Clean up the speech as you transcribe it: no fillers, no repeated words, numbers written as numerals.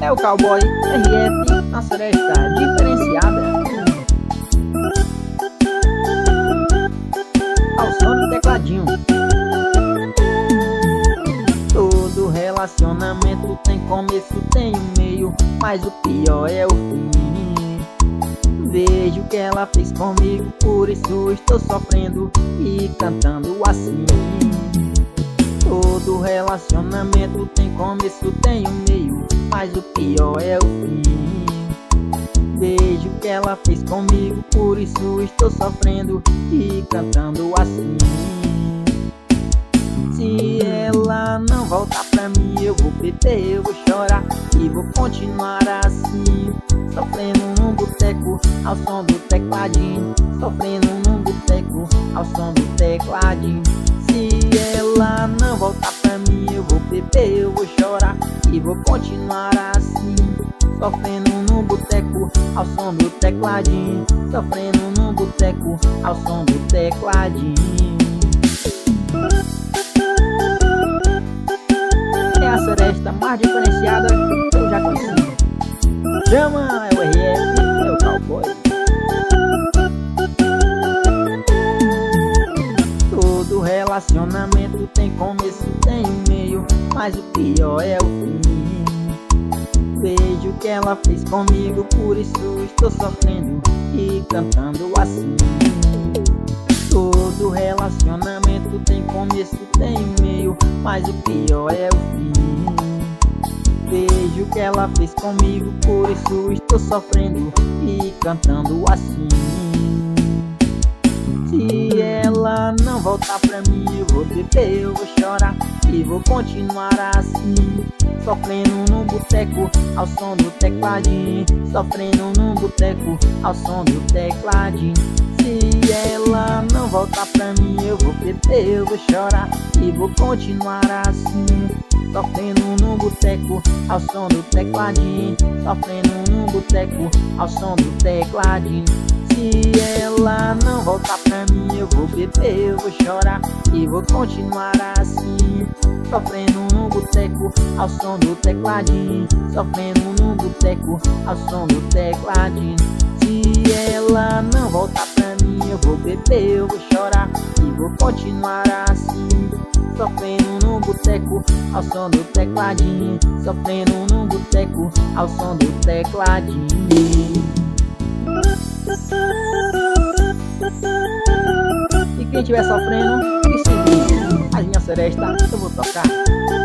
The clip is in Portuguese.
É o Cowboy RF na seresta diferenciada. Ao som do tecladinho. Todo relacionamento tem começo, tem um meio, mas o pior é o fim. Vejo o que ela fez comigo, por isso estou sofrendo e cantando assim. Todo relacionamento tem começo, tem um meio, mas o pior é o fim. Vejo o que ela fez comigo, por isso estou sofrendo e cantando assim. Se ela não voltar pra mim, eu vou beber, eu vou chorar e vou continuar assim, sofrendo num boteco ao som do tecladinho, sofrendo num boteco ao som do tecladinho. Se ela não voltar pra mim, eu vou beber, eu vou chorar e vou continuar assim, sofrendo num boteco ao som do tecladinho, sofrendo num boteco ao som do tecladinho. É a seresta mais diferenciada que eu já conheci. Chama, é o RF, é o Cowboy. Todo relacionamento tem começo, tem um meio, mas o pior é o fim. Vejo o que ela fez comigo, por isso estou sofrendo e cantando assim. Todo relacionamento tem começo, tem um meio, mas o pior é o fim. Vejo o que ela fez comigo, por isso estou sofrendo e cantando assim. Se ela não voltar pra mim, eu vou beber, eu vou chorar e vou continuar assim, sofrendo num boteco ao som do tecladinho, sofrendo num boteco ao som do tecladinho. Se ela não voltar pra mim, eu vou beber, eu vou chorar e vou continuar assim, sofrendo num boteco ao som do tecladinho, sofrendo num boteco ao som do tecladinho. Se ela não voltar pra mim, eu vou beber, eu vou chorar e vou continuar assim, sofrendo num boteco ao som do tecladinho, sofrendo num boteco ao som do tecladinho. Se ela não voltar pra mim, eu vou beber, eu vou chorar e vou continuar assim, sofrendo num boteco ao som do tecladinho, sofrendo num boteco ao som do tecladinho. E quem estiver sofrendo, que se ligue, as minhas serestas eu vou tocar.